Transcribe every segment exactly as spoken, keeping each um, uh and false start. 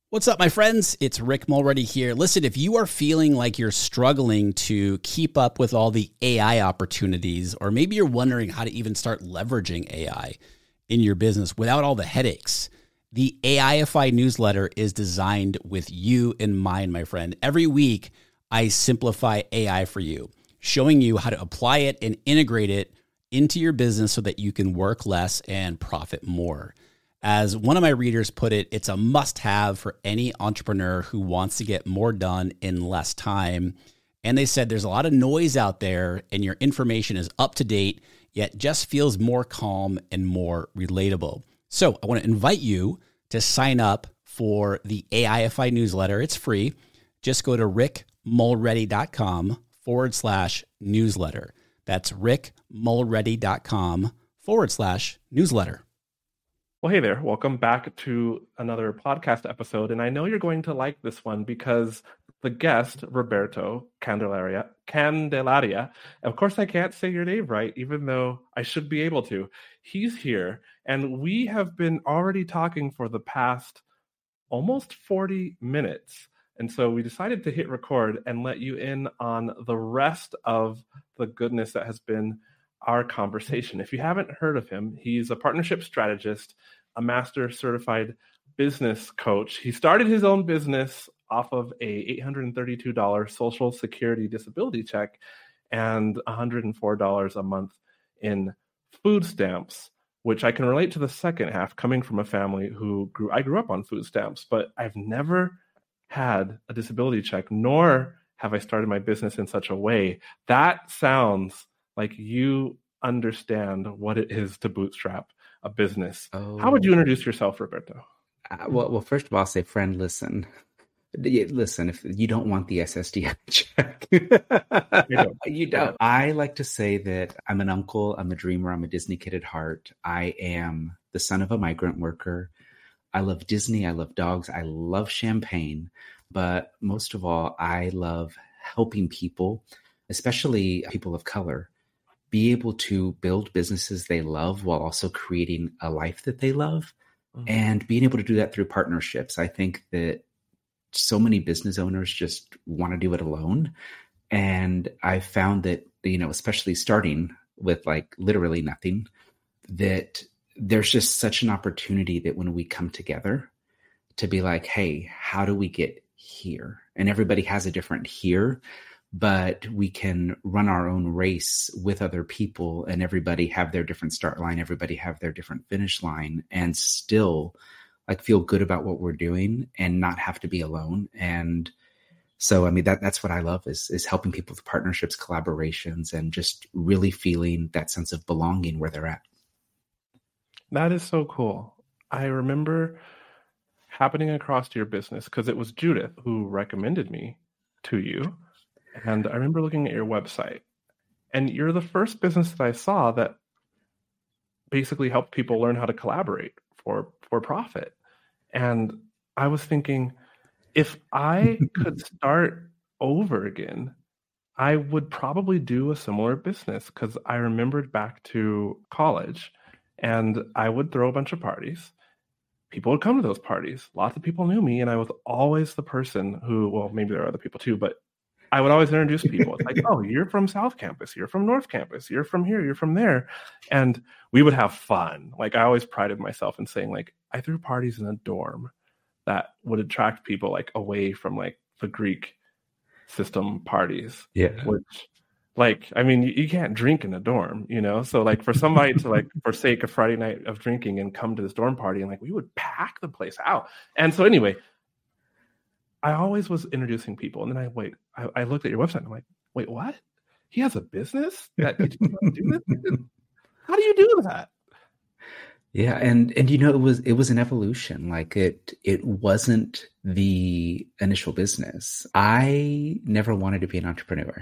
What's up, my friends? It's Rick Mulready here. Listen, if you are feeling like you're struggling to keep up with all the A I opportunities, or maybe you're wondering how to even start leveraging A I in your business without all the headaches, the A I F I newsletter is designed with you in mind, my friend. Every week, I simplify A I for you, showing you how to apply it and integrate it into your business so that you can work less and profit more. As one of my readers put it, it's a must-have for any entrepreneur who wants to get more done in less time. And they said there's a lot of noise out there and your information is up to date, yet just feels more calm and more relatable. So I want to invite you to sign up for the A I F I newsletter. It's free. Just go to rickmulready.com forward slash newsletter. That's rickmulready.com forward slash newsletter. Well, hey there. Welcome back to another podcast episode. And I know you're going to like this one because the guest, Roberto Candelaria, Candelaria, of course, I can't say your name right, even though I should be able to. He's here, and we have been already talking for the past almost forty minutes. And so we decided to hit record and let you in on the rest of the goodness that has been our conversation. If you haven't heard of him, he's a partnership strategist, a master certified business coach. He started his own business off of a eight hundred thirty-two dollars Social Security disability check and one hundred four dollars a month in food stamps, which I can relate to the second half, coming from a family who grew, I grew up on food stamps, but I've never had a disability check, nor have I started my business in such a way. That sounds like you understand what it is to bootstrap a business. Oh. How would you introduce yourself, Roberto? Uh, well, well, first of all, I'll say, friend, listen. Listen, if you don't want the S S D I check, you don't. you don't. I like to say that I'm an uncle, I'm a dreamer, I'm a Disney kid at heart. I am the son of a migrant worker. I love Disney, I love dogs, I love champagne, but most of all, I love helping people, especially people of color, be able to build businesses they love while also creating a life that they love, mm-hmm. and being able to do that through partnerships. I think that so many business owners just want to do it alone. And I found that, you know, especially starting with like literally nothing, that there's just such an opportunity that when we come together to be like, hey, how do we get here? And everybody has a different here, but we can run our own race with other people and everybody have their different start line, everybody have their different finish line, and still like feel good about what we're doing and not have to be alone. And so, I mean, that that's what I love is, is helping people with partnerships, collaborations, and just really feeling that sense of belonging where they're at. That is so cool. I remember happening across your business because it was Judith who recommended me to you. And I remember looking at your website, and you're the first business that I saw that basically helped people learn how to collaborate for, for profit. And I was thinking, if I could start over again, I would probably do a similar business, because I remembered back to college and I would throw a bunch of parties. People would come to those parties. Lots of people knew me, and I was always the person who, well, maybe there are other people too, but I would always introduce people. It's like, oh, you're from South Campus, you're from North Campus, you're from here, you're from there. And we would have fun. Like, I always prided myself in saying, like, I threw parties in a dorm that would attract people like away from like the Greek system parties. Yeah. Which, like, I mean, you, you can't drink in a dorm, you know? So like for somebody to like forsake a Friday night of drinking and come to this dorm party, and like we would pack the place out. And so anyway, I always was introducing people, and then I wait. I, I looked at your website, and I'm like, wait, what? He has a business that do this? How do you do that? Yeah, and and you know, it was it was an evolution. Like it it wasn't the initial business. I never wanted to be an entrepreneur.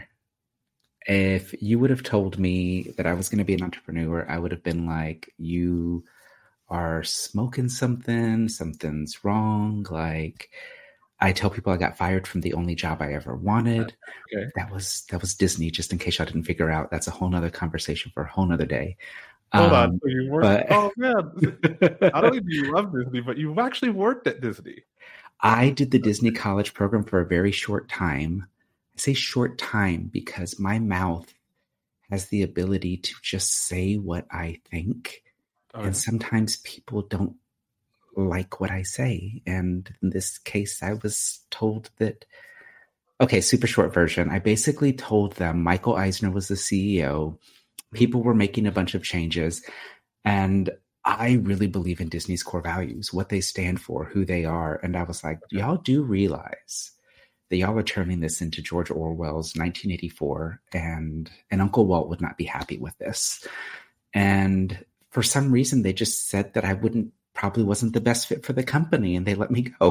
If you would have told me that I was going to be an entrepreneur, I would have been like, you are smoking something, something's wrong. Like, I tell people I got fired from the only job I ever wanted. Okay. That was that was Disney, just in case y'all didn't figure out. That's a whole nother conversation for a whole nother day. Hold um, on. So you worked, but, oh man. Not only do you love Disney, but you've actually worked at Disney. I did the Disney College program for a very short time. I say short time because my mouth has the ability to just say what I think. Oh, and yeah. Sometimes people don't like what I say. And in this case, I was told that, okay, super short version. I basically told them Michael Eisner was the C E O. People were making a bunch of changes. And I really believe in Disney's core values, what they stand for, who they are. And I was like, y'all do realize that y'all are turning this into George Orwell's nineteen eighty-four, and, and Uncle Walt would not be happy with this. And for some reason, they just said that I wouldn't, probably wasn't the best fit for the company, and they let me go.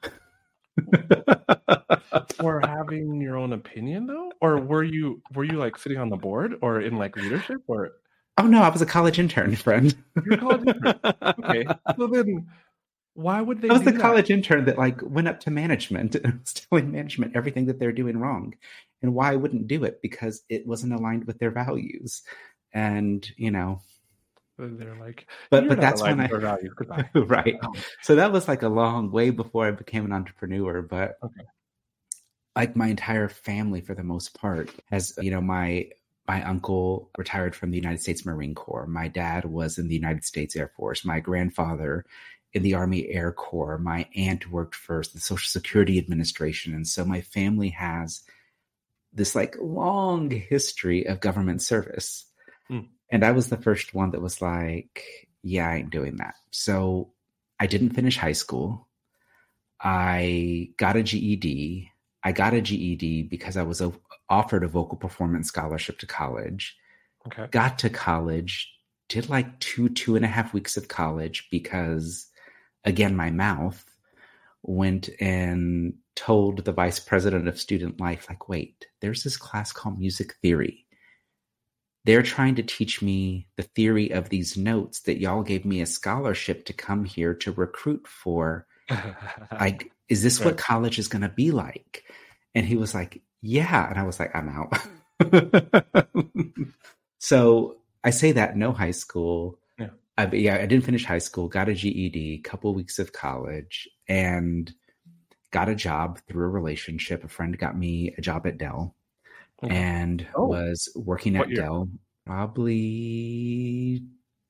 For having your own opinion, though? Or were you, were you like sitting on the board or in like leadership or... Oh, no, I was a college intern, friend. You're a college intern. Okay. So then why would they I was do the that? college intern that like went up to management and was telling management everything that they're doing wrong. And why I wouldn't do it, because it wasn't aligned with their values. And, you know. They're like, but but that's when I, values. Goodbye. Right. So that was like a long way before I became an entrepreneur. But okay. Like my entire family, for the most part, has, you know, my My uncle retired from the United States Marine Corps. My dad was in the United States Air Force. My grandfather in the Army Air Corps. My aunt worked for the Social Security Administration. And so my family has this like long history of government service. Hmm. And I was the first one that was like, yeah, I ain't doing that. So I didn't finish high school. I got a G E D. I got a G E D because I was a offered a vocal performance scholarship to college, okay. Got to college, did like two, two and a half weeks of college because, again, my mouth went and told the vice president of student life, like, wait, there's this class called music theory. They're trying to teach me the theory of these notes that y'all gave me a scholarship to come here to recruit for. Like, is this right. what college is going to be like? And he was like, yeah. And I was like, I'm out. So I say that, no high school. Yeah. I, yeah, I didn't finish high school, got a G E D, couple weeks of college, and got a job through a relationship. A friend got me a job at Dell okay. and oh. was working at Dell probably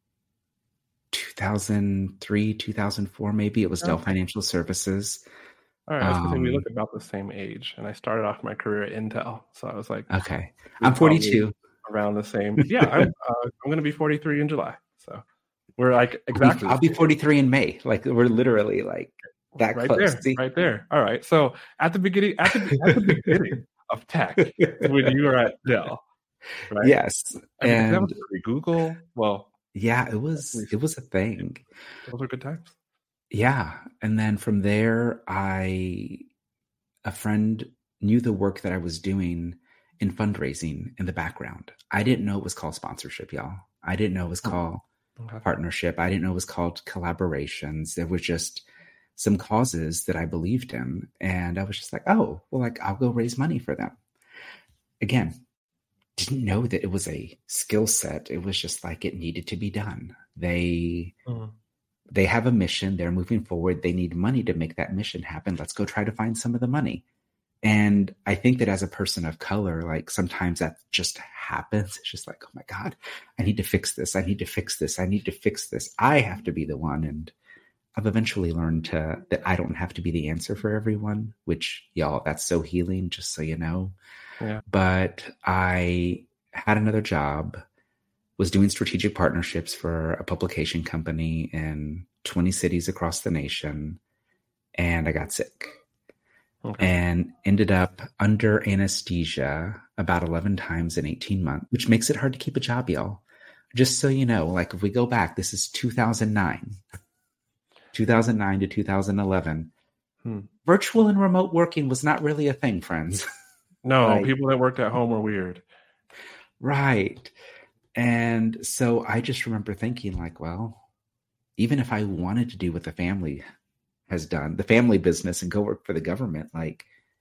two thousand three, two thousand four, maybe. It was okay. Dell Financial Services. All right, I was going to say we look about the same age, and I started off my career at Intel, so I was like, okay, I'm forty-two, around the same. Yeah, I'm, uh, I'm going to be forty-three in July, so we're like exactly. I'll be, I'll be forty-three in May. Like we're literally like that right close. there, See? right there. All right, so at the beginning, at the, at the beginning of tech, when you were at Dell, right? Yes, I mean, and that was pre-Google. Well, yeah, it was. It was a thing. Those are good times. Yeah. And then from there, I, a friend knew the work that I was doing in fundraising in the background. I didn't know it was called sponsorship, y'all. I didn't know it was called okay. partnership. I didn't know it was called collaborations. There was just some causes that I believed in. And I was just like, oh, well, like I'll go raise money for them. Again, didn't know that it was a skill set. It was just like it needed to be done. They... Mm-hmm. They have a mission. They're moving forward. They need money to make that mission happen. Let's go try to find some of the money. And I think that as a person of color, like sometimes that just happens. It's just like, oh my God, I need to fix this. I need to fix this. I need to fix this. I have to be the one. And I've eventually learned to that I don't have to be the answer for everyone, which y'all, that's so healing, just so you know. Yeah. But I had another job, was doing strategic partnerships for a publication company in twenty cities across the nation. And I got sick okay. and ended up under anesthesia about eleven times in eighteen months, which makes it hard to keep a job, y'all. Just so you know, like if we go back, this is two thousand nine, two thousand nine to two thousand eleven. Hmm. Virtual and remote working was not really a thing, friends. No, like, people that worked at home were weird. Right. And so I just remember thinking like, well, even if I wanted to do what the family has done, the family business, and go work for the government, like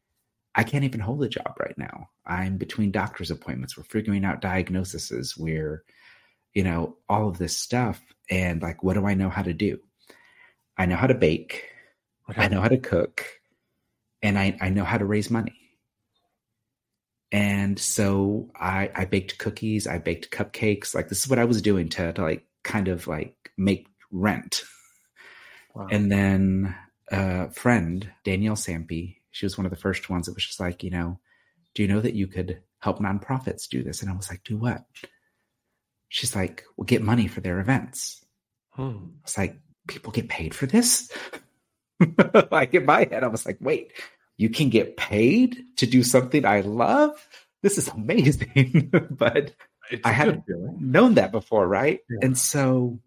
I can't even hold a job right now. I'm between doctor's appointments. We're figuring out diagnoses. We're, you know, all of this stuff. And like, what do I know how to do? I know how to bake. Okay. I know how to cook, and I, I know how to raise money. And so I, I baked cookies, I baked cupcakes. Like, this is what I was doing to, to like kind of like make rent. Wow. And then a friend, Danielle Sampe, she was one of the first ones that was just like, you know, do you know that you could help nonprofits do this? And I was like, do what? She's like, well, get money for their events. Hmm. I was like, people get paid for this? Like, in my head, I was like, wait, you can get paid to do something I love? This is amazing. But It's I a hadn't good feeling. known that before, right? Yeah. And so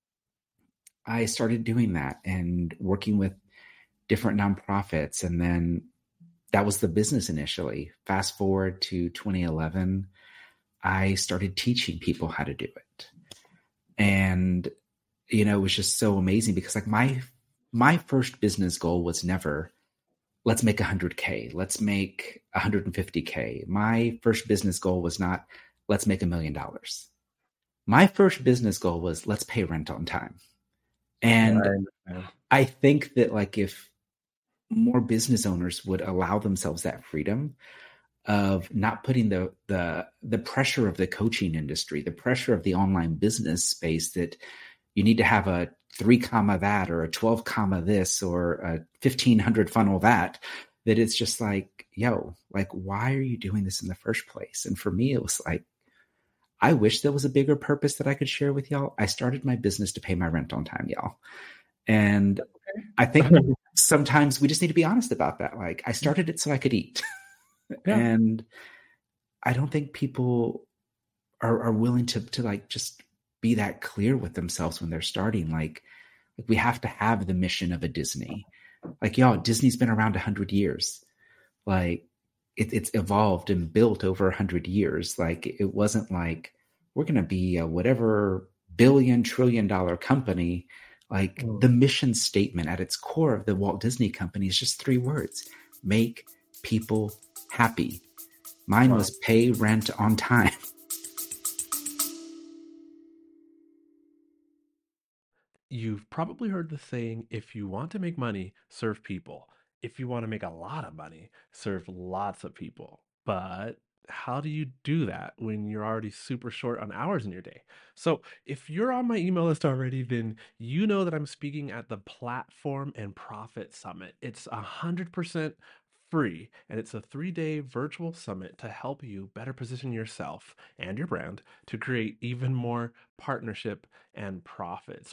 I started doing that and working with different nonprofits. And then that was the business initially. Fast forward to twenty eleven, I started teaching people how to do it. And, you know, it was just so amazing because like my, my first business goal was never, let's make one hundred K, let's make one hundred fifty K. My first business goal was not, let's make a million dollars. My first business goal was, let's pay rent on time. And I, I think that like if more business owners would allow themselves that freedom of not putting the the the pressure of the coaching industry, the pressure of the online business space that you need to have a three comma that or a twelve comma this or a fifteen hundred funnel that, that it's just like, yo, like, why are you doing this in the first place? And for me, it was like, I wish there was a bigger purpose that I could share with y'all. I started my business to pay my rent on time, y'all. And I think sometimes we just need to be honest about that. Like, I started it so I could eat. Yeah. And I don't think people are, are willing to, to like, just be that clear with themselves when they're starting. Like, like we have to have the mission of a Disney. Like, y'all, Disney's been around a hundred years. Like, it, it's evolved and built over a hundred years. Like, it wasn't like we're going to be a whatever billion, trillion dollar company. Like, mm. the mission statement at its core of the Walt Disney Company is just three words: make people happy. Mine wow. was pay rent on time. You've probably heard the saying, if you want to make money, serve people. If you want to make a lot of money, serve lots of people. But how do you do that when you're already super short on hours in your day? So if you're on my email list already, then you know that I'm speaking at the Platform and Profit Summit. It's one hundred percent free, and it's a three-day virtual summit to help you better position yourself and your brand to create even more partnership and profits.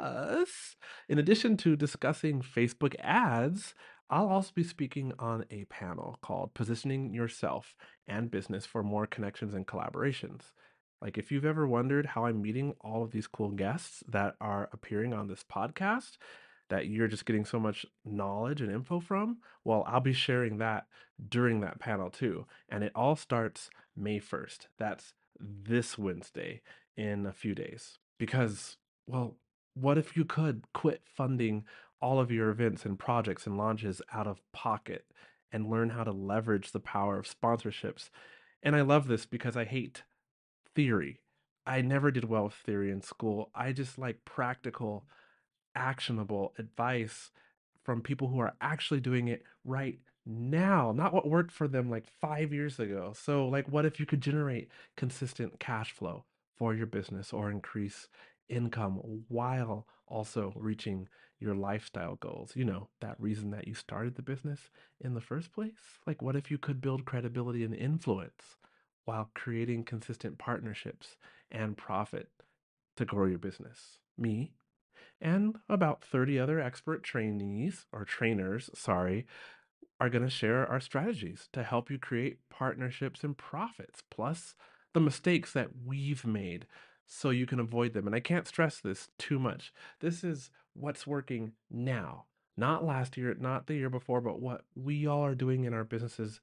Plus, in addition to discussing Facebook ads, I'll also be speaking on a panel called Positioning Yourself and Business for More Connections and Collaborations. Like, if you've ever wondered how I'm meeting all of these cool guests that are appearing on this podcast, that you're just getting so much knowledge and info from, well, I'll be sharing that during that panel too. And it all starts May first. That's this Wednesday in a few days. Because, well, what if you could quit funding all of your events and projects and launches out of pocket and learn how to leverage the power of sponsorships? And I love this because I hate theory. I never did well with theory in school. I just like practical, actionable advice from people who are actually doing it right now, not what worked for them like five years ago. So, like, what if you could generate consistent cash flow for your business or increase income while also reaching your lifestyle goals? You know, that reason that you started the business in the first place? Like, what if you could build credibility and influence while creating consistent partnerships and profit to grow your business? Me and about thirty other expert trainees or trainers, sorry, are going to share our strategies to help you create partnerships and profits, plus the mistakes that we've made so you can avoid them. And I can't stress this too much. This is what's working now, not last year, not the year before, but what we all are doing in our businesses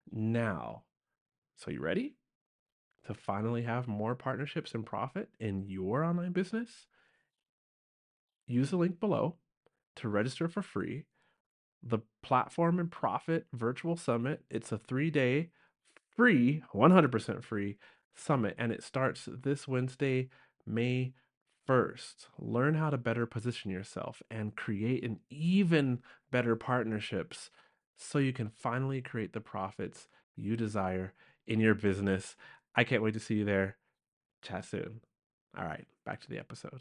now. So you ready to finally have more partnerships and profit in your online business? Use the link below to register for free. The Platform and Profit Virtual Summit. It's a three-day free, one hundred percent free summit, and it starts this Wednesday, May first. Learn how to better position yourself and create an even better partnerships so you can finally create the profits you desire in your business. I can't wait to see you there. Chat soon. All right, back to the episode.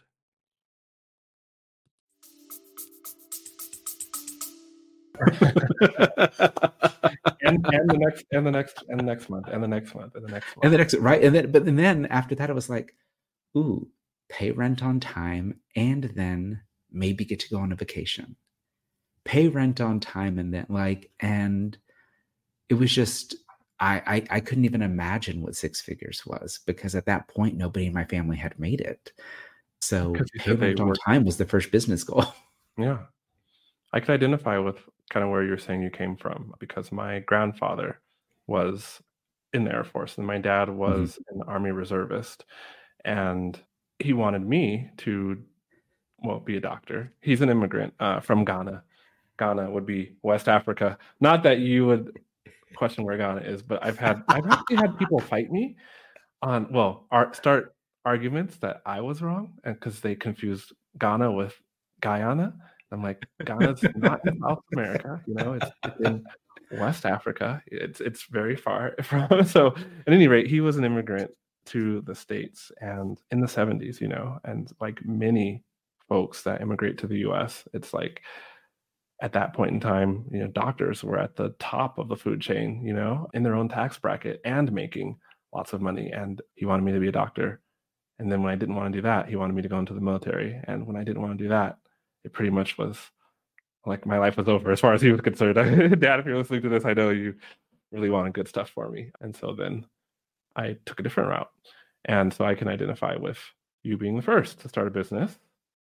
and and the next and the next and the next month and the next month and the next month and the next right and then but and then after that it was like, ooh, pay rent on time and then maybe get to go on a vacation. Pay rent on time and then like and it was just I, I I couldn't even imagine what six figures was because at that point nobody in my family had made it. So pay rent on time was the first business goal. Yeah. I could identify with kind of where you're saying you came from because my grandfather was in the Air Force and my dad was mm-hmm. an Army reservist, and he wanted me to, well, be a doctor. He's an immigrant uh, from Ghana. Ghana would be West Africa. Not that you would question where Ghana is, but I've had I've actually had people fight me on well, art, start arguments that I was wrong, and because they confused Ghana with Guyana. I'm like, Ghana's not in South America, you know, it's, it's in West Africa. It's it's very far from. So at any rate, he was an immigrant to the States and in the seventies, you know, and like many folks that immigrate to the U S, it's like at that point in time, you know, doctors were at the top of the food chain, you know, in their own tax bracket and making lots of money. And he wanted me to be a doctor. And then when I didn't want to do that, he wanted me to go into the military. And when I didn't want to do that, it pretty much was like my life was over as far as he was concerned. Dad, if you're listening to this, I know you really wanted good stuff for me. And so then I took a different route. And so I can identify with you being the first to start a business.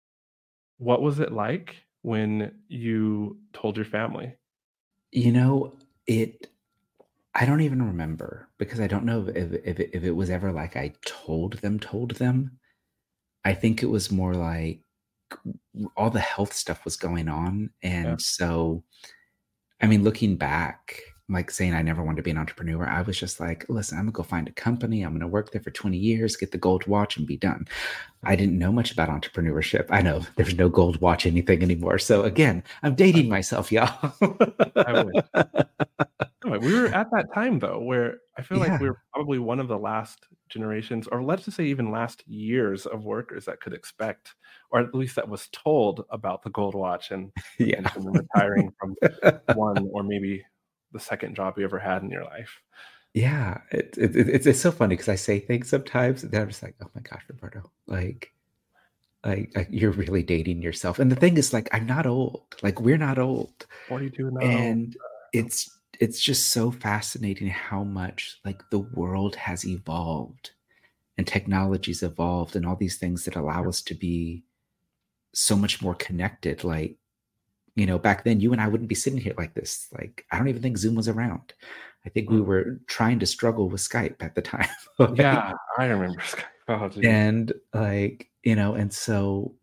What was it like when you told your family? You know, it, I don't even remember because I don't know if, if, if it was ever like I told them, told them. I think it was more like, all the health stuff was going on. And yeah. so, I mean, looking back, like saying I never wanted to be an entrepreneur, I was just like, listen, I'm gonna go find a company. I'm gonna work there for twenty years, get the gold watch and be done. I didn't know much about entrepreneurship. I know there's no gold watch anything anymore. So again, I'm dating myself, y'all. I would. We were at that time though, where I feel yeah. like we we're probably one of the last generations, or let's just say even last years of workers that could expect, or at least that was told about the gold watch and, yeah. and retiring from one or maybe the second job you ever had in your life. Yeah, it, it, it, it's it's so funny because I say things sometimes and then I'm just like, oh my gosh, Roberto, like, like, like you're really dating yourself. And the thing is, like, I'm not old. Like, we're not old. forty-two now. And it's it's just so fascinating how much like the world has evolved and technology's evolved and all these things that allow us to be so much more connected. Like, you know, back then you and I wouldn't be sitting here like this. Like, I don't even think Zoom was around. I think we were trying to struggle with Skype at the time. Like, yeah, I remember Skype. Oh, and like, you know, and so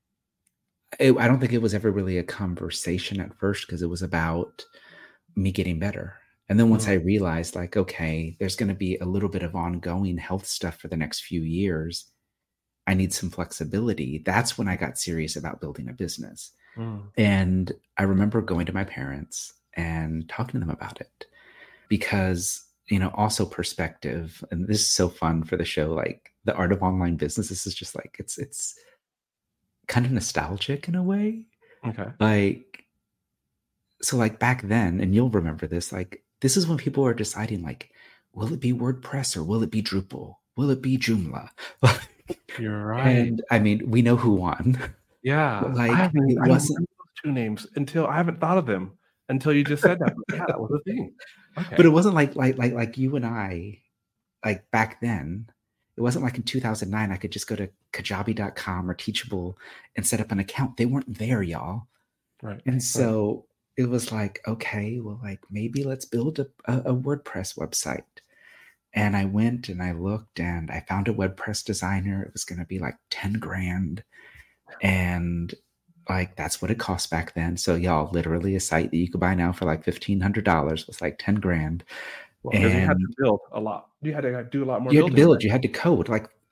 it, I don't think it was ever really a conversation at first because it was about me getting better. And then once mm-hmm. I realized like, okay, there's going to be a little bit of ongoing health stuff for the next few years. I need some flexibility. That's when I got serious about building a business. Mm. And I remember going to my parents and talking to them about it because, you know, also perspective, and this is so fun for the show, like the art of online business. This is just like, it's, it's kind of nostalgic in a way. Okay. Like, so like back then, and you'll remember this, like, this is when people are deciding like, will it be WordPress or will it be Drupal? Will it be Joomla? You're right. And I mean, we know who won. Yeah. Like I haven't, it I wasn't those two names until I haven't thought of them until you just said that. Yeah, that was a thing. Okay. But it wasn't like like like like you and I, like back then. It wasn't like in two thousand nine I could just go to kajabi dot com or Teachable and set up an account. They weren't there, y'all. Right. And so it was like, okay, well, like maybe let's build a, a, a WordPress website. And I went and I looked and I found a WordPress designer. It was going to be like ten grand. And like, that's what it cost back then. So y'all, literally a site that you could buy now for like fifteen hundred dollars was like ten grand. Well, because you had to build a lot. You had to do a lot more You had building, to build, right? you had to code. Like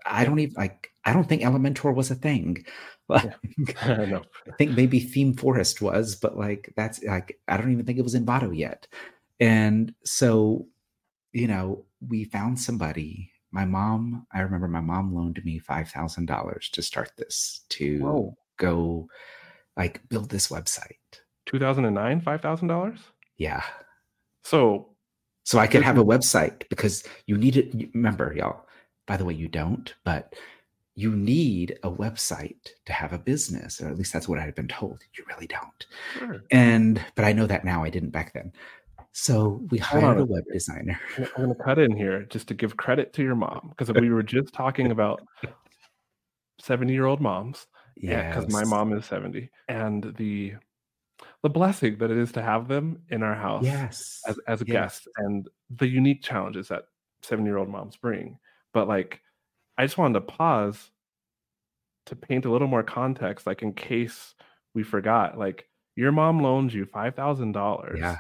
I don't even like, I don't think Elementor was a thing. Like, yeah. No. I think maybe Theme Forest was, but like, that's like, I don't even think it was in Vado yet. And so, you know, we found somebody. My mom, I remember my mom loaned me five thousand dollars to start this, to Whoa. go like build this website. two thousand nine, five thousand dollars? Yeah. So, so I could have a website, because you need it. Remember, y'all, by the way, you don't, but you need a website to have a business, or at least that's what I had been told. You really don't. Sure. And, but I know that now, I didn't back then. So we hired a web designer. I'm going to cut in here just to give credit to your mom, because we were just talking about seventy-year-old moms. Yeah, because my mom is seventy, and the the blessing that it is to have them in our house yes. as as a yes. guest, and the unique challenges that seventy-year-old moms bring. But like, I just wanted to pause to paint a little more context, like in case we forgot. Like, your mom loaned you five thousand dollars. Yeah.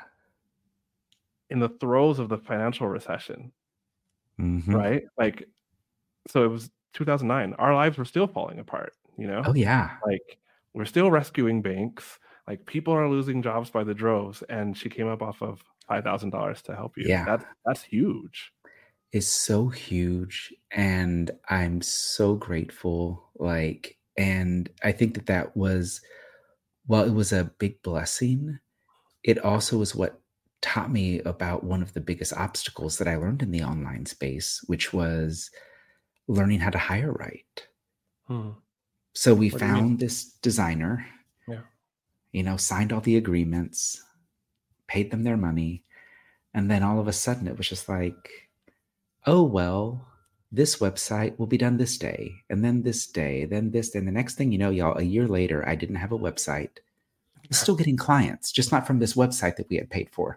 In the throes of the financial recession, mm-hmm. right? Like, so it was two thousand nine. Our lives were still falling apart, you know? Oh, yeah. Like, we're still rescuing banks. Like, people are losing jobs by the droves. And she came up off of five thousand dollars to help you. Yeah. That, that's huge. It's so huge. And I'm so grateful. Like, and I think that that was, while it was a big blessing, it also was what taught me about one of the biggest obstacles that I learned in the online space, which was learning how to hire right. Hmm. So we what found this designer, yeah. you know, signed all the agreements, paid them their money. And then all of a sudden it was just like, oh, well, this website will be done this day, and then this day, then this. And the next thing you know, y'all, a year later, I didn't have a website. I'm still getting clients, just not from this website that we had paid for.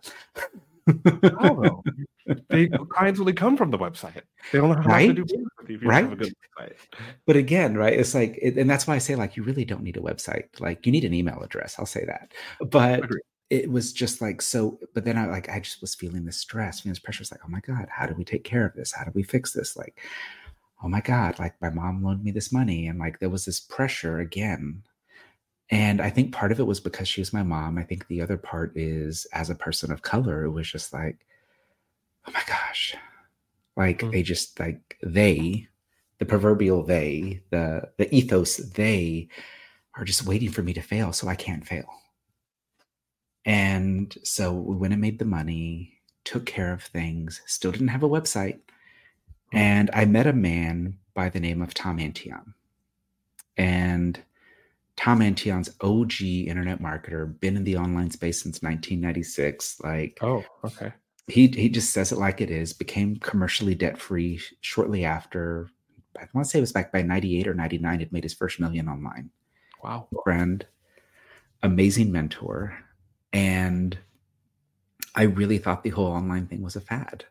Oh, they, clients only come from the website. They don't know how right? to do business with you if you right? have a good website. But again, right? It's like, it, and that's why I say, like, you really don't need a website. Like, you need an email address. I'll say that. But Agreed. It was just like, so, but then I like, I just was feeling this stress, feeling this pressure. It's like, oh my God, how do we take care of this? How do we fix this? Like, oh my God, like my mom loaned me this money. And like, there was this pressure again. And I think part of it was because she was my mom. I think the other part is, as a person of color, it was just like, oh my gosh, like mm-hmm. they just like, they, the proverbial they, the, the ethos, they are just waiting for me to fail so I can't fail. And so we went and made the money, took care of things, still didn't have a website. Mm-hmm. And I met a man by the name of Tom Antion. And Tom Antion's O G internet marketer, been in the online space since nineteen ninety-six. Like, oh, okay. He he just says it like it is. Became commercially debt free shortly after. I want to say it was back by ninety-eight or ninety-nine. Had made his first million online. Wow, friend, amazing mentor, and I really thought the whole online thing was a fad.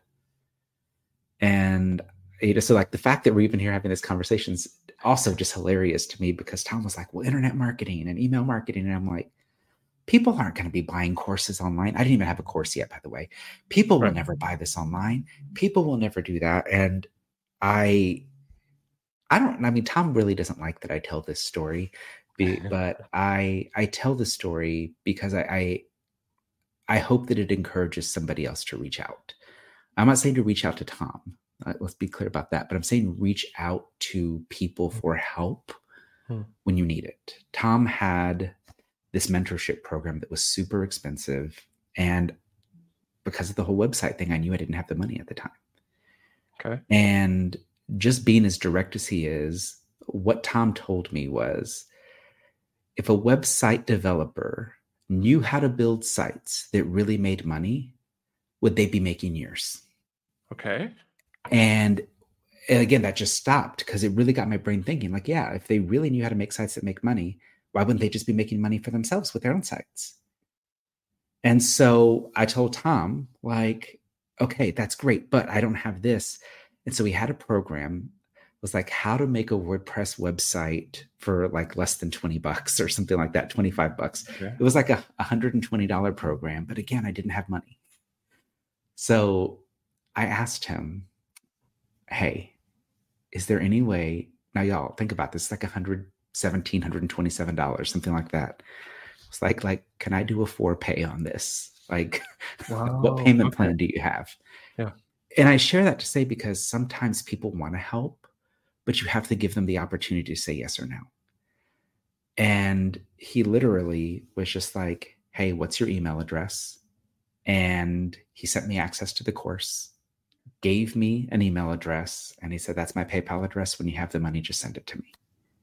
And you know, so like the fact that we're even here having this conversation is also just hilarious to me, because Tom was like, well, internet marketing and email marketing. And I'm like, people aren't going to be buying courses online. I didn't even have a course yet, by the way. People will right. never buy this online. People will never do that. And I, I don't, I mean, Tom really doesn't like that I tell this story, but I, I tell the story because I, I, I hope that it encourages somebody else to reach out. I'm not saying to reach out to Tom. Uh, let's be clear about that. But I'm saying reach out to people for help hmm. when you need it. Tom had this mentorship program that was super expensive. And because of the whole website thing, I knew I didn't have the money at the time. Okay. And just being as direct as he is, what Tom told me was, if a website developer knew how to build sites that really made money, would they be making yours? Okay. And, and again, that just stopped, because it really got my brain thinking, like, yeah, if they really knew how to make sites that make money, why wouldn't they just be making money for themselves with their own sites? And so I told Tom, like, okay, that's great, but I don't have this. And so we had a program, it was like how to make a WordPress website for like less than twenty bucks or something like that, twenty-five bucks. Okay. It was like a one hundred twenty dollars program. But again, I didn't have money. So I asked him, hey, is there any way, now y'all think about this, it's like one hundred seventeen dollars, one hundred twenty-seven dollars, something like that. It's like, like, can I do a four pay on this? Like, Wow. what payment Okay. plan do you have? Yeah. And I share that to say, because sometimes people want to help, but you have to give them the opportunity to say yes or no. And he literally was just like, hey, what's your email address? And he sent me access to the course, gave me an email address, and he said, that's my PayPal address. When you have the money, just send it to me.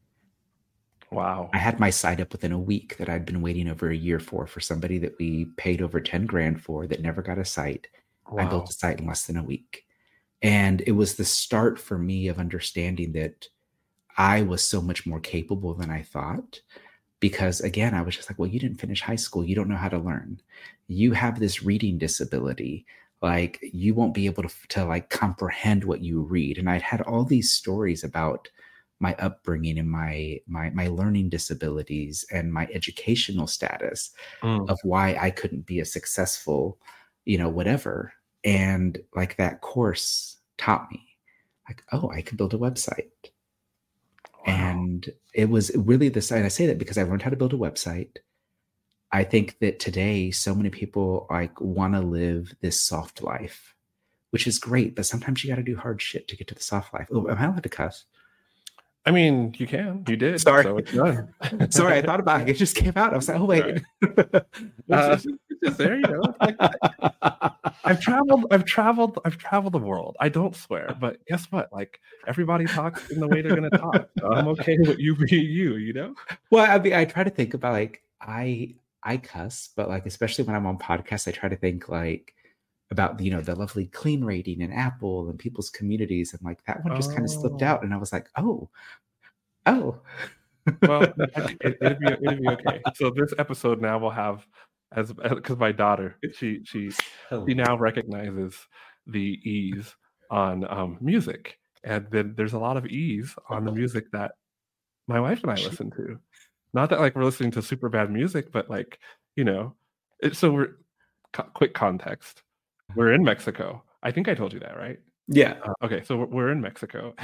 Wow. I had my site up within a week that I'd been waiting over a year for, for somebody that we paid over ten grand for that never got a site. Wow. I built a site in less than a week. And it was the start for me of understanding that I was so much more capable than I thought. Because again, I was just like, well, you didn't finish high school. You don't know how to learn. You have this reading disability. Like, you won't be able to, to like comprehend what you read. And I'd had all these stories about my upbringing and my my my learning disabilities and my educational status Mm. of why I couldn't be a successful, you know, whatever. And like that course taught me, like, oh, I can build a website. Wow. And it was really this, and I say that because I learned how to build a website. I think that today so many people like want to live this soft life, which is great, but sometimes you got to do hard shit to get to the soft life. Oh, am I allowed to cuss? I mean, you can. You did. Sorry. So it's done. Sorry, I thought about it. It just came out. I was like, oh wait. It's Uh, just, it's just there, you know. It's like, I've traveled. I've traveled. I've traveled the world. I don't swear, but guess what? Like, everybody talks in the way they're going to talk. So I'm okay with you being you. You know. well, I mean, I try to think about like I I cuss, but like especially when I'm on podcasts, I try to think like about, you know, the lovely clean rating in Apple and people's communities, and like that one just kind of slipped Oh. out, and I was like, oh, oh. Well, it, it'd be it'd be okay. So this episode now will have, as because my daughter, she she she now recognizes the E's on um, music, and then there's a lot of E's on the music that my wife and I listen to. Not that like we're listening to super bad music, but like, you know, it, so we're co- quick context. We're in Mexico. I think I told you that, right? Yeah. Uh, okay, so we're, we're in Mexico.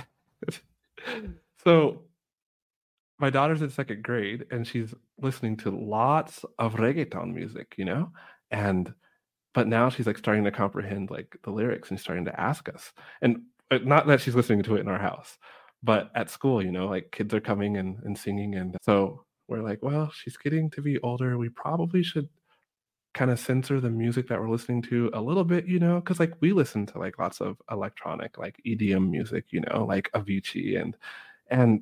So my daughter's in second grade, and she's listening to lots of reggaeton music, you know, and but now she's like starting to comprehend like the lyrics and starting to ask us. And uh, not that she's listening to it in our house, but at school, you know, like kids are coming and, and singing, and so we're like, well, she's getting to be older. We probably should kind of censor the music that we're listening to a little bit, you know, because like we listen to like lots of electronic, like E D M music, you know, like Avicii, and and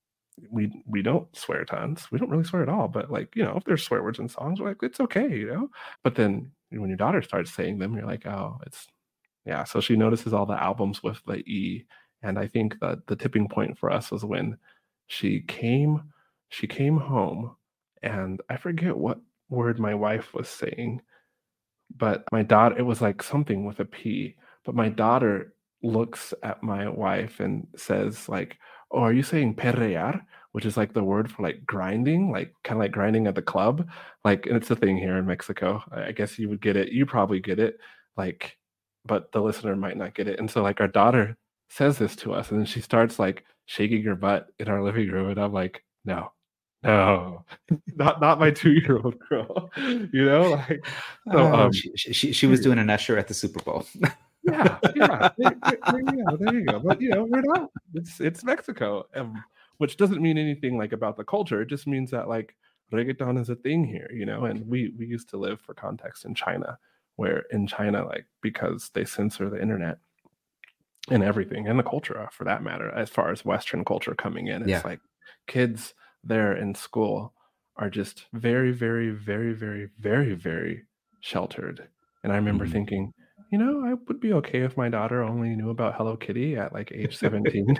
we we don't swear tons. We don't really swear at all, but like, you know, if there's swear words in songs, we're like, it's okay, you know. But then when your daughter starts saying them, you're like, oh, it's yeah. So she notices all the albums with the E, and I think that the tipping point for us was when she came she came home, and I forget what word my wife was saying, but my daughter, it was like something with a P, but my daughter looks at my wife and says like, oh, are you saying perrear, which is like the word for like grinding, like kind of like grinding at the club, like, and it's a thing here in Mexico. I guess you would get it, you probably get it, like, but the listener might not get it. And so like our daughter says this to us, and then she starts like shaking her butt in our living room, and I'm like, no, no, not not my two-year-old girl, you know, like, so Oh, um she, she she was doing an usher at the Super Bowl. yeah, yeah, there, there, there you go, there you go. But you know, we're not. It's it's Mexico, um, which doesn't mean anything like about the culture. It just means that like reggaeton is a thing here, you know. And we we used to live, for context, in China, where in China, like, because they censor the internet and everything, and the culture for that matter, as far as Western culture coming in, it's Yeah. like kids there in school are just very, very, very, very, very, very sheltered. And I remember Mhm. thinking, you know, I would be okay if my daughter only knew about Hello Kitty at like age seventeen.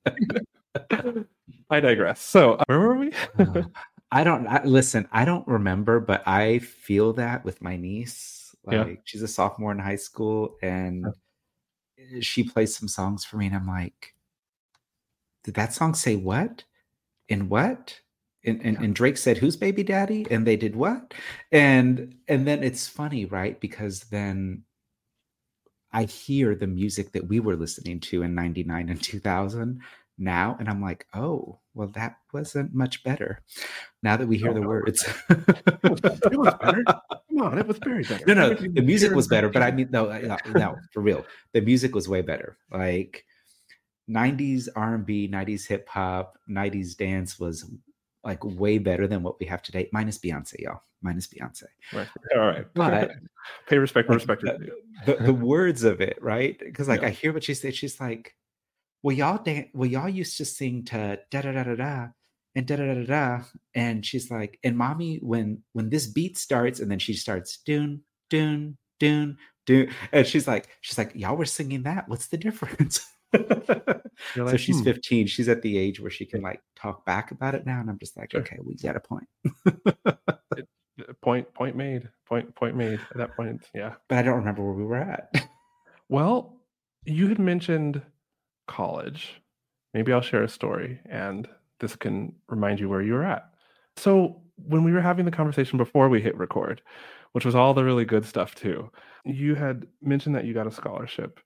I digress. So uh, where were we? Uh, I don't I, listen. I don't remember, but I feel that with my niece. Like Yeah. she's a sophomore in high school, and she plays some songs for me, and I'm like, did that song say what? And what? And, and, Yeah. and Drake said, who's baby daddy? And they did what? And and then it's funny, right? Because then I hear the music that we were listening to in ninety-nine and two thousand now, and I'm like, oh, well, that wasn't much better. Now that we hear oh, the no. words. It was better. Come on, it was very better. No, no, the music was better, but I mean, no, no, no, for real. The music was way better. Like nineties R and B, nineties hip hop, nineties dance was like way better than what we have today. Minus Beyonce, y'all. Minus Beyonce. Right. All right. But pay respect, like, respect. The, the, the words of it, right? Because like yeah. I hear what she said. She's like, well, y'all dan- well, y'all used to sing to da da da da da and da da da da da. And she's like, and mommy, when when this beat starts, and then she starts doon, doon, doon, doon. And she's like, she's like, y'all were singing that. What's the difference? Like, so she's hmm. fifteen. She's at the age where she can like talk back about it now. And I'm just like, sure. Okay, we got a point. it, point point made. Point point made at that point. Yeah. But I don't remember where we were at. Well, you had mentioned college. Maybe I'll share a story and this can remind you where you were at. So when we were having the conversation before we hit record, which was all the really good stuff too, you had mentioned that you got a scholarship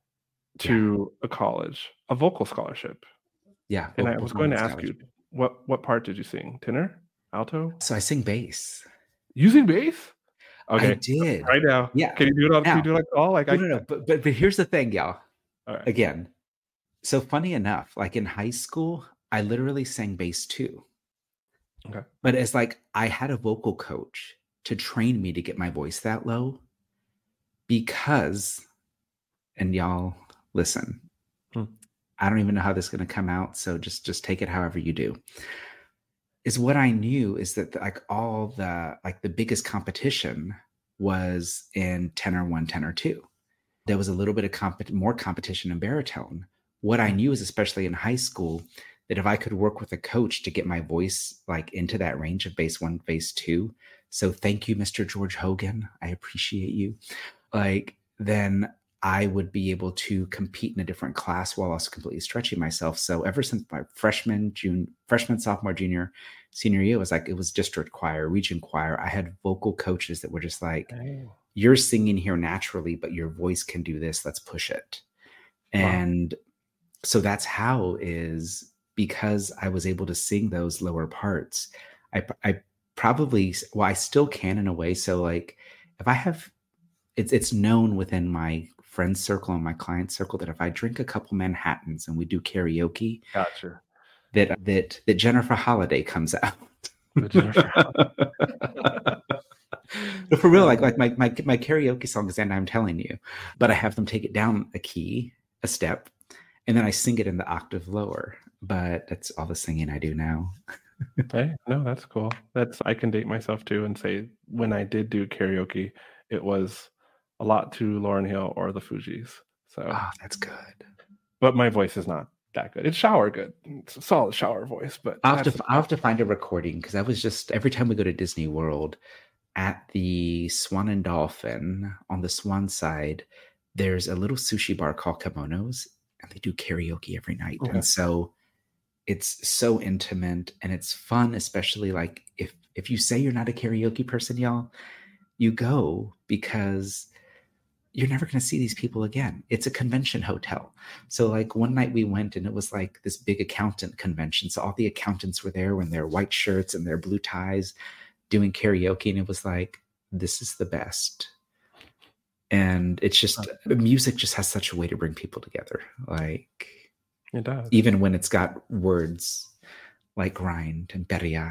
to yeah. a college, a vocal scholarship. Yeah. And I was going to ask you, what what part did you sing? Tenor? Alto? So I sing bass. Using bass? Okay. I did. Right now. Yeah. Can you do it on, now, can you do it like all? Like no, I no, no. But, but, but here's the thing, y'all. All right. Again, so funny enough, like in high school, I literally sang bass too. Okay. But it's like I had a vocal coach to train me to get my voice that low because, and y'all listen, hmm. I don't even know how this is going to come out. So just, just take it however you do. Is what I knew is that like all the, like the biggest competition was in tenor one, tenor two. There was a little bit of comp- more competition in baritone. What I knew is, especially in high school, that if I could work with a coach to get my voice like into that range of bass one, bass two. So thank you, Mister George Hogan. I appreciate you. Like, then I would be able to compete in a different class while also completely stretching myself. So ever since my freshman, June, freshman, sophomore, junior, senior year, it was like, it was district choir, region choir. I had vocal coaches that were just like, oh. You're singing here naturally, but your voice can do this. Let's push it. Wow. And so that's how is because I was able to sing those lower parts. I, I probably, well, I still can in a way. So like if I have, it's, it's known within my friend circle and my client circle that if I drink a couple Manhattans and we do karaoke, gotcha. that, that, that Jennifer Holiday comes out. Jennifer But for real, like like my, my my karaoke song is "And I'm Telling You," but I have them take it down a key, a step, and then I sing it in the octave lower. But that's all the singing I do now. Hey, no, that's cool. That's I can date myself too and say when I did do karaoke, it was a lot to Lauryn Hill or the Fugees. So oh, that's good. But my voice is not that good. It's shower good. It's a solid shower voice. But I'll have to I'll have to find a recording because I was just every time we go to Disney World. At the Swan and Dolphin, on the Swan side, there's a little sushi bar called Kimonos, and they do karaoke every night. Okay. And so it's so intimate and it's fun, especially like if if you say you're not a karaoke person, y'all, you go because you're never going to see these people again. It's a convention hotel. So like one night we went and it was like this big accountant convention. So all the accountants were there in their white shirts and their blue ties, doing karaoke, and it was like, this is the best. And it's just music just has such a way to bring people together. Like it does. Even when it's got words like grind and perrear.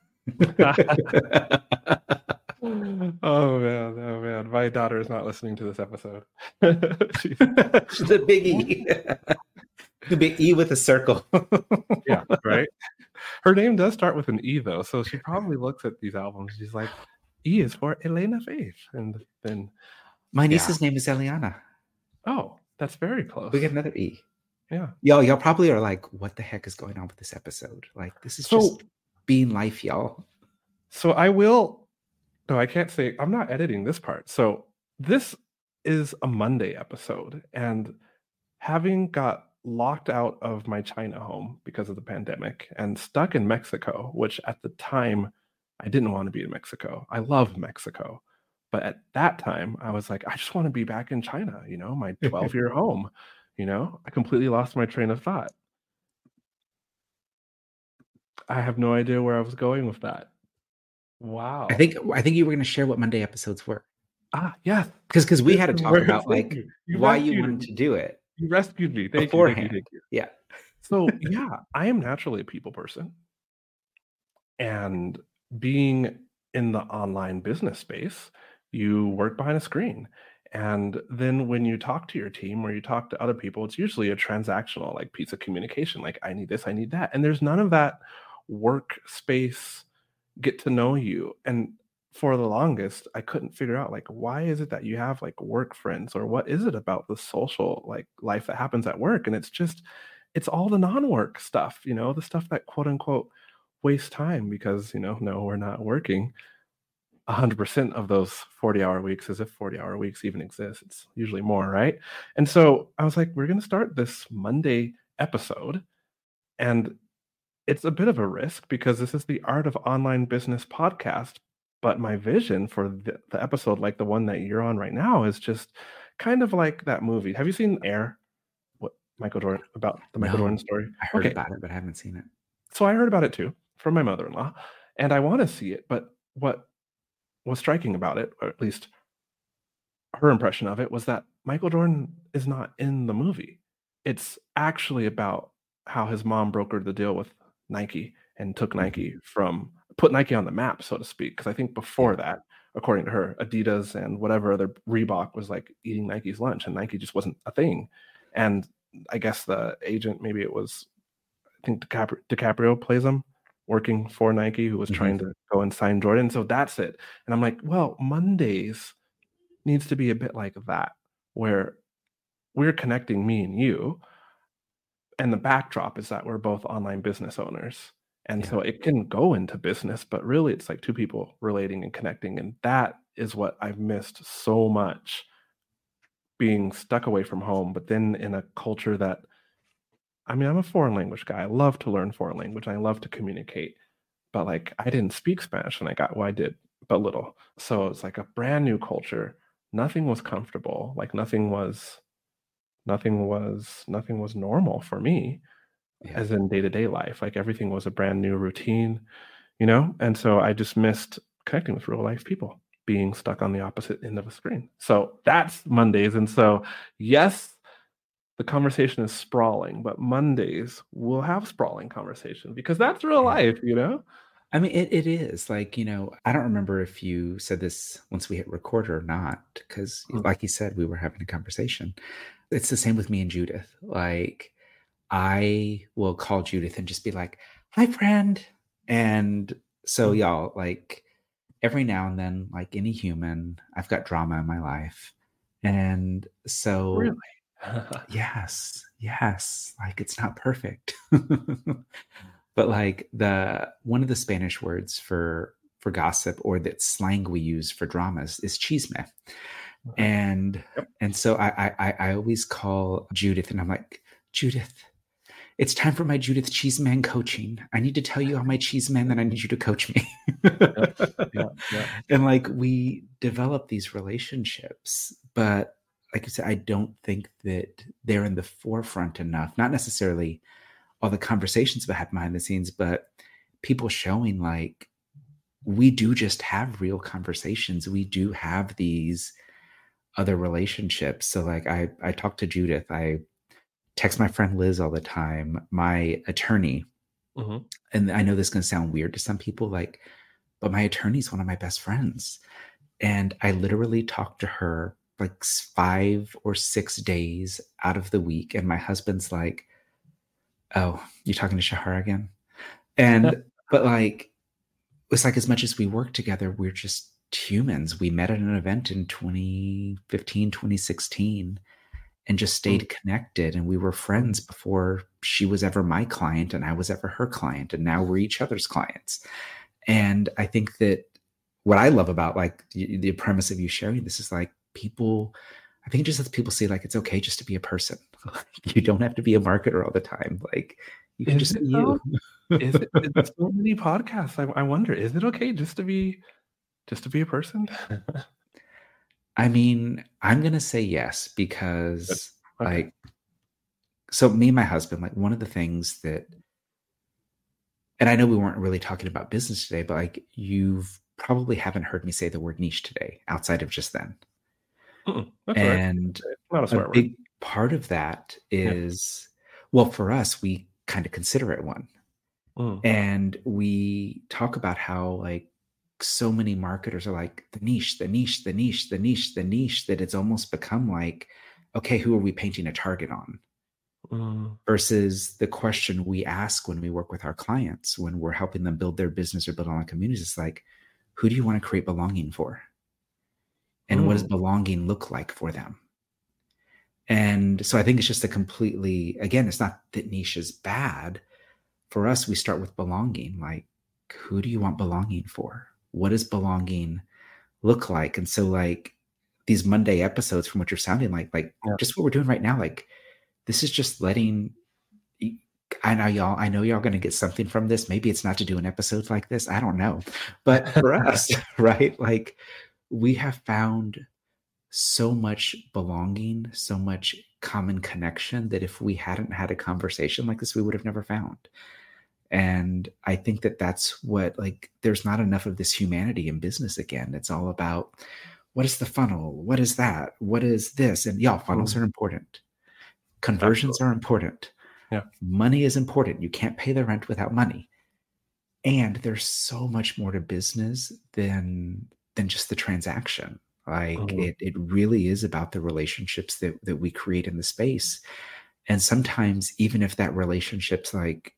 Oh man, oh man. My daughter is not listening to this episode. She's the big E. The big E with a circle. Yeah, right. Her name does start with an E though, so she probably looks at these albums. She's like, E is for Elena Faith, and then my niece's yeah. name is Eliana. Oh, that's very close. We get another E. Yeah, y'all, y'all probably are like, what the heck is going on with this episode? Like, this is so, just being life, y'all. So I will. No, I can't say. I'm not editing this part. So this is a Monday episode, and having got locked out of my China home because of the pandemic and stuck in Mexico, which at the time I didn't want to be in Mexico. I love Mexico, But at that time, I was like, I just want to be back in China, you know, my twelve year home, you know, I completely lost my train of thought. I have no idea where I was going with that. Wow. I think I think you were going to share what Monday episodes were. Ah, yes. Because because we This had to is talk where- about thank like you. You why you rescued wanted me. to do it You rescued me. Thank you, thank you, beforehand. thank you. Yeah. So yeah, I am naturally a people person. And being in the online business space, you work behind a screen. And then when you talk to your team or you talk to other people, it's usually a transactional like piece of communication, like I need this, I need that. And there's none of that workspace get to know you. And for the longest, I couldn't figure out like why is it that you have like work friends, or what is it about the social like life that happens at work? And it's just it's all the non-work stuff, you know, the stuff that quote unquote waste time because, you know, no, we're not working one hundred percent of those forty hour weeks, as if forty hour weeks even exist. It's usually more, right? And so I was like, we're going to start this Monday episode. And it's a bit of a risk because this is the Art of Online Business podcast. But my vision for the, the episode, like the one that you're on right now, is just kind of like that movie. Have you seen Air? What Michael Jordan, about the Michael No, Jordan story? I heard Okay. about it, but I haven't seen it. So I heard about it too from my mother-in-law, and I want to see it. But what was striking about it, or at least her impression of it, was that Michael Jordan is not in the movie. It's actually about how his mom brokered the deal with Nike and took Nike from put Nike on the map, so to speak. Because I think before that, according to her, Adidas and whatever other Reebok was like eating Nike's lunch, and Nike just wasn't a thing. And I guess the agent, maybe it was, I think DiCaprio, DiCaprio plays him, working for Nike, who was Mhm. trying to go and sign Jordan. So that's it. And I'm like, well, Mondays needs to be a bit like that, where we're connecting me and you. And the backdrop is that we're both online business owners. And Yeah. so it can go into business, but really it's like two people relating and connecting. And that is what I've missed so much, being stuck away from home, but then in a culture that, I mean, I'm a foreign language guy. I love to learn foreign language. I love to communicate. But like, I didn't speak Spanish when I got, well, I did, but little. So it's like a brand new culture. Nothing was comfortable. Like nothing was, nothing was, nothing was normal for me, Yeah. as in day-to-day life. Like everything was a brand new routine, you know? And so I just missed connecting with real life people, being stuck on the opposite end of a screen. So that's Mondays. And so, yes, the conversation is sprawling, but Mondays we'll have sprawling conversation because that's real Yeah. life, you know? I mean, it, it is like, you know, I don't remember if you said this once we hit record or not, because Mm. like you said, we were having a conversation. It's the same with me and Judith. Like, I will call Judith and just be like, hi, friend. And so, Mm. y'all, like, every now and then, like any human, I've got drama in my life. And so, Really? yes, yes, like it's not perfect. But like the one of the Spanish words for for gossip, or that slang we use for dramas, is chisme. And Yep. and so I, I I always call Judith and I'm like, Judith, it's time for my Judith Cheeseman coaching. I need to tell you on my Cheeseman that I need you to coach me. Yeah, yeah. And like we develop these relationships, but like I said, I don't think that they're in the forefront enough. Not necessarily all the conversations we had behind the scenes, but people showing like we do just have real conversations. We do have these other relationships. So like I, I talk to Judith, I text my friend Liz all the time, my attorney. Mhm. And I know this is going to sound weird to some people, like, but my attorney is one of my best friends. And I literally talk to her like five or six days out of the week. And my husband's like, oh, you're talking to Shahar again? And, but like, it's like as much as we work together, we're just humans. We met at an event in twenty fifteen, twenty sixteen, and just stayed Mm. connected. And we were friends before she was ever my client and I was ever her client. And now we're each other's clients. And I think that what I love about like the, the premise of you sharing this is like people, I think it just lets people see like it's okay just to be a person. You don't have to be a marketer all the time. Like you can Is just it be you. Is it, it's so many podcasts. I, I wonder, is it okay just to be just to be a person? I mean, I'm going to say yes, because Okay. like, so me and my husband, like one of the things that, and I know we weren't really talking about business today, but like you've probably haven't heard me say the word niche today outside of just then. Mm-mm. That's all right. And Not a a swear word. big part of that is, well, for us, we kind of consider it one. Mm. And we talk about how like so many marketers are like the niche, the niche, the niche, the niche, the niche, that it's almost become like, okay, who are we painting a target on? Mm. Versus the question we ask when we work with our clients, when we're helping them build their business or build online communities, it's like, who do you want to create belonging for? And what does Mm. belonging look like for them? And so I think it's just a completely, again, it's not that niche is bad. For us, we start with belonging. Like, who do you want belonging for? What does belonging look like? And so like these Monday episodes, from what you're sounding like, like Yeah. just what we're doing right now, like this is just letting, I know y'all, I know y'all going to get something from this. Maybe it's not to do an episode like this. I don't know. But for us, right? Like we have found so much belonging, so much common connection, that if we hadn't had a conversation like this, we would have never found. And I think that that's what, like, there's not enough of this humanity in business again. It's all about, what is the funnel? What is that? What is this? And y'all, funnels Mm. are important. Conversions Absolutely. are important. Yeah. Money is important. You can't pay the rent without money. And there's so much more to business than than just the transaction. Like Mm. it it really is about the relationships that that we create in the space. And sometimes, even if that relationship's like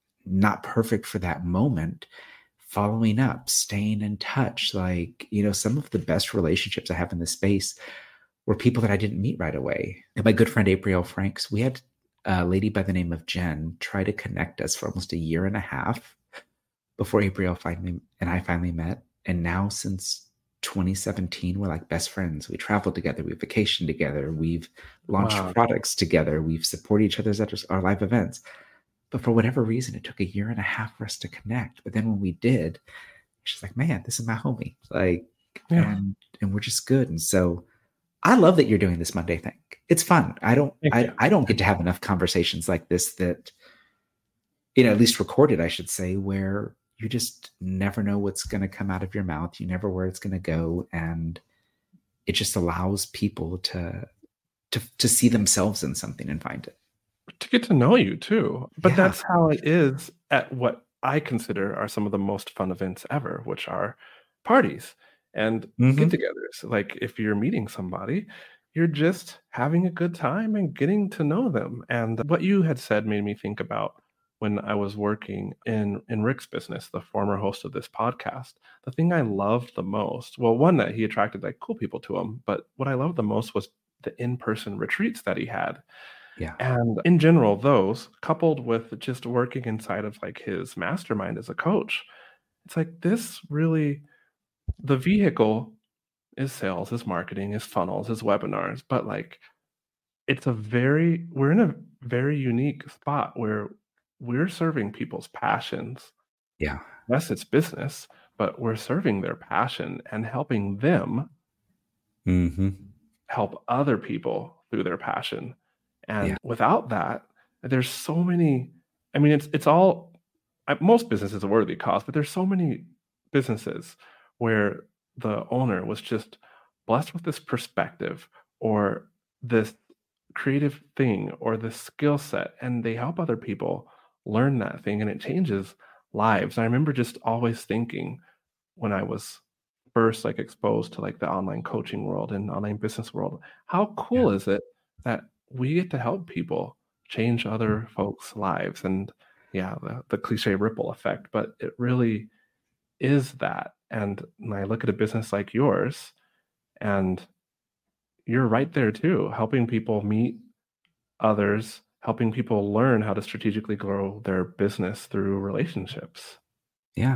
not perfect for that moment, following up, staying in touch, like, you know, some of the best relationships I have in this space were people that I didn't meet right away. And my good friend April Franks, we had a lady by the name of Jen try to connect us for almost a year and a half before April finally and I finally met. And now since twenty seventeen, we're like best friends. We travel together, we vacation together, we've launched Wow. products together, we've supported each other's at our live events. But for whatever reason, it took a year and a half for us to connect. But then when we did, she's like, man, this is my homie. Like, Yeah. and and we're just good. And so I love that you're doing this Monday thing. It's fun. I don't Thank I, you. I don't get to have enough conversations like this that, you know, at least recorded, I should say, where you just never know what's going to come out of your mouth. You never where it's going to go. And it just allows people to to to see themselves in something and find it. To get to know you too. But Yeah. that's how it is at what I consider are some of the most fun events ever, which are parties and Mhm. get-togethers. Like if you're meeting somebody, you're just having a good time and getting to know them. And what you had said made me think about when I was working in in Rick's business, the former host of this podcast. The thing I loved the most, well, one, that he attracted like cool people to him, but what I loved the most was the in-person retreats that he had. Yeah. And in general, those coupled with just working inside of like his mastermind as a coach, it's like this really, the vehicle is sales, is marketing, is funnels, is webinars, but like it's a very, we're in a very unique spot where we're serving people's passions. Yeah. Yes, it's business, but we're serving their passion and helping them Mm-hmm. help other people through their passion. And Yeah. without that, there's so many, I mean, it's it's all, most businesses are worthy cause, but there's so many businesses where the owner was just blessed with this perspective or this creative thing or this skill set, and they help other people learn that thing, and it changes lives. I remember just always thinking when I was first like exposed to like the online coaching world and online business world, how cool is it that we get to help people change other folks' lives? And yeah, the, the cliche ripple effect, but it really is that. And when I look at a business like yours, and you're right there too, helping people meet others, helping people learn how to strategically grow their business through relationships. Yeah.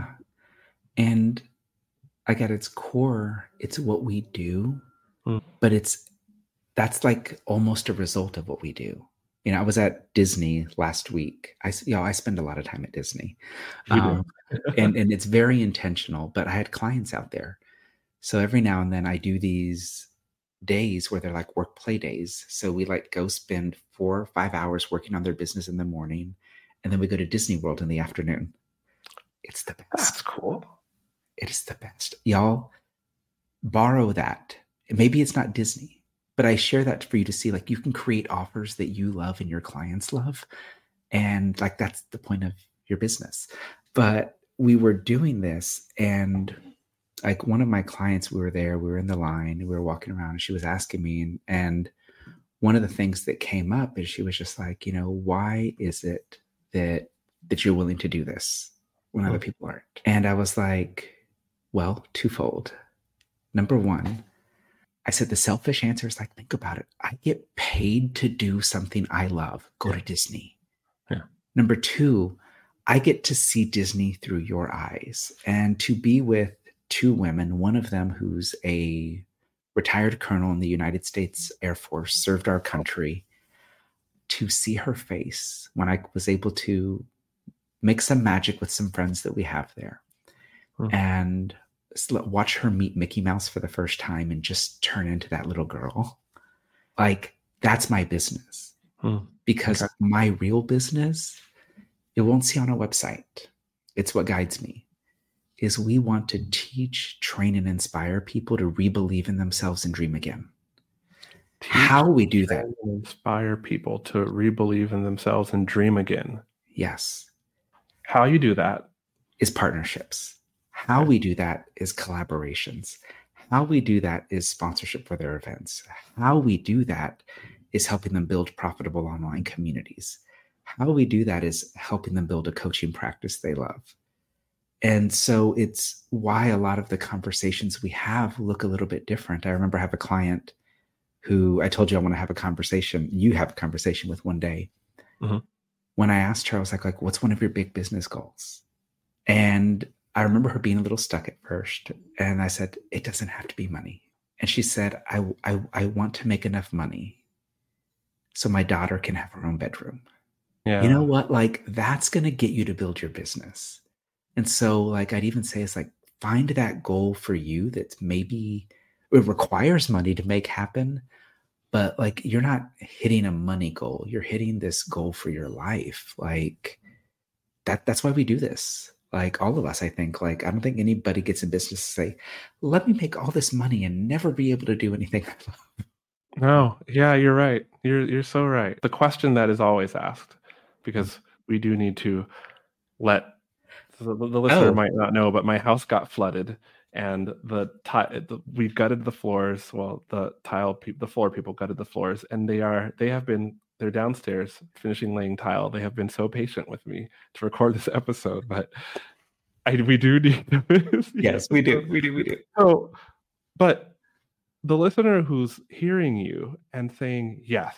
And like at its core, it's what we do, Mm. but it's, that's like almost a result of what we do. You know, I was at Disney last week. I, you know, I spend a lot of time at Disney, You um, do. and and it's very intentional. But I had clients out there, so every now and then I do these days where they're like work play days. So we like go spend four or five hours working on their business in the morning, and then we go to Disney World in the afternoon. It's the best. That's cool. It is the best. Y'all borrow that. Maybe it's not Disney, but I share that for you to see, like, you can create offers that you love and your clients love. And like, that's the point of your business. But we were doing this, and like one of my clients, we were there, we were in the line, we were walking around, and she was asking me, and, and one of the things that came up is she was just like, you know, why is it that that you're willing to do this when other people aren't? And I was like, well, twofold. Number one, I said the selfish answer is like, think about it. I get paid to do something I love. Go to Disney. Yeah. Number two, I get to see Disney through your eyes, and to be with two women, one of them who's a retired colonel in the United States Air Force, served our country, to see her face when I was able to make some magic with some friends that we have there, hmm. and watch her meet Mickey Mouse for the first time and just turn into that little girl. Like, that's my business. Hmm. Because okay. my real business, it won't see on a website. It's what guides me. Is we want to teach, train, and inspire people to re-believe in themselves and dream again. Teach, How we do that? Inspire people to re-believe in themselves and dream again. Yes. How you do that is partnerships. How we do that is collaborations. How we do that is sponsorship for their events. How we do that is helping them build profitable online communities. How we do that is helping them build a coaching practice they love. And so it's why a lot of the conversations we have look a little bit different. I remember I have a client who I told you I want to have a conversation. You have a conversation with one day. Mm-hmm. When I asked her, I was like, like, what's one of your big business goals? And I remember her being a little stuck at first. And I said, it doesn't have to be money. And she said, I, I, I want to make enough money so my daughter can have her own bedroom. Yeah. You know what? Like, that's going to get you to build your business. And so, like, I'd even say it's like, find that goal for you that's maybe, it requires money to make happen, but like, you're not hitting a money goal. You're hitting this goal for your life. Like, that, that's why we do this. Like, all of us, I think, like, I don't think anybody gets in business to say, let me make all this money and never be able to do anything I love. No, yeah, you're right. You're, you're so right. The question that is always asked, because we do need to let the, the listener oh. might not know, but my house got flooded, and the, ti- the we gutted the floors. Well, the tile, pe- the floor people gutted the floors, and they are they have been they're downstairs finishing laying tile. They have been so patient with me to record this episode, but I we do need to finish. Yes, we do, we do, we do. So, but the listener who's hearing you and saying, yes,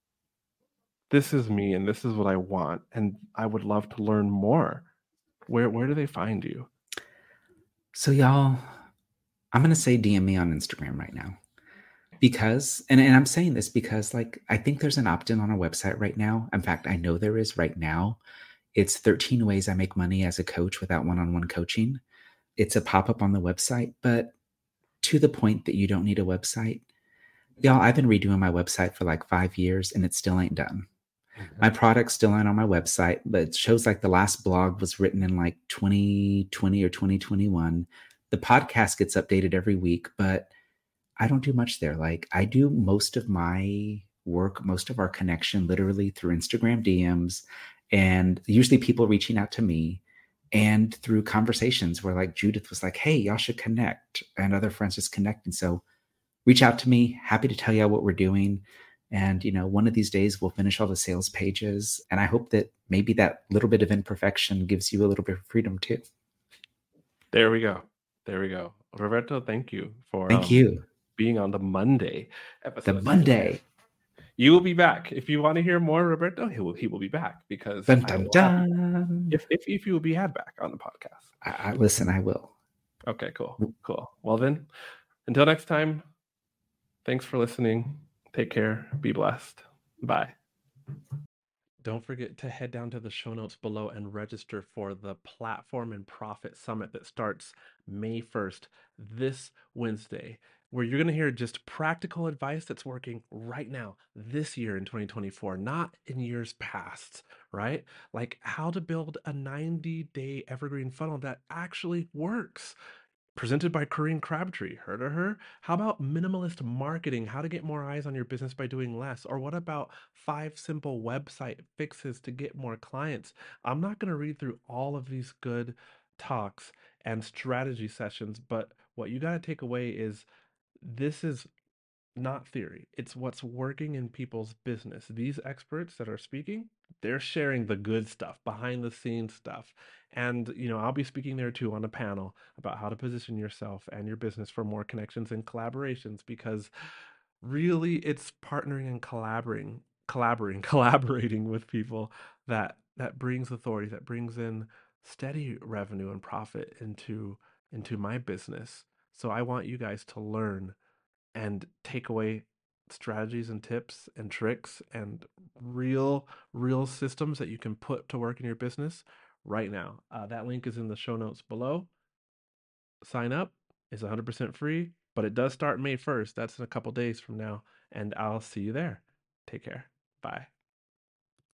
this is me and this is what I want, and I would love to learn more, where where do they find you? So y'all, I'm going to say D M me on Instagram right now, because, and, and I'm saying this because, like, I think there's an opt-in on our website right now. In fact, I know there is right now. It's thirteen ways I make money as a coach without one-on-one coaching. It's a pop-up on the website, but to the point that you don't need a website. Y'all, I've been redoing my website for like five years and it still ain't done. Mm-hmm. My product's still ain't on my website, but it shows like the last blog was written in like twenty twenty or twenty twenty-one. The podcast gets updated every week, but I don't do much there. Like, I do most of my work, most of our connection literally through Instagram D Ms, and usually people reaching out to me, and through conversations where, like, Judith was like, hey, y'all should connect, and other friends just connect. And so reach out to me. Happy to tell you what we're doing. And, you know, one of these days we'll finish all the sales pages. And I hope that maybe that little bit of imperfection gives you a little bit of freedom too. There we go. There we go. Roberto, thank you for thank um, you being on the Monday episode. The Monday. You will be back. If you want to hear more Roberto, he will he will be back, because dun, dun, dun. if if if you will be had back on the podcast. I, I listen, I will. Okay, cool. Cool. Well then, until next time, thanks for listening. Take care. Be blessed. Bye. Don't forget to head down to the show notes below and register for the Platform and Profit Summit that starts May first, this Wednesday. where you're going to hear just practical advice that's working right now, this year in twenty twenty-four, not in years past, right? Like how to build a ninety day evergreen funnel that actually works. Presented by Corinne Crabtree. Heard of her? How about minimalist marketing? How to get more eyes on your business by doing less? Or what about five simple website fixes to get more clients? I'm not going to read through all of these good talks and strategy sessions, but what you got to take away is this is not theory. It's what's working in people's business. These experts that are speaking, they're sharing the good stuff, behind the scenes stuff. And, you know, I'll be speaking there too on a panel about how to position yourself and your business for more connections and collaborations, because really it's partnering and collaborating, collaborating, collaborating with people that that brings authority, that brings in steady revenue and profit into into my business. So I want you guys to learn and take away strategies and tips and tricks and real real systems that you can put to work in your business right now. Uh, that link is in the show notes below. Sign up. It's one hundred percent free, but it does start May first. That's in a couple days from now, and I'll see you there. Take care. Bye.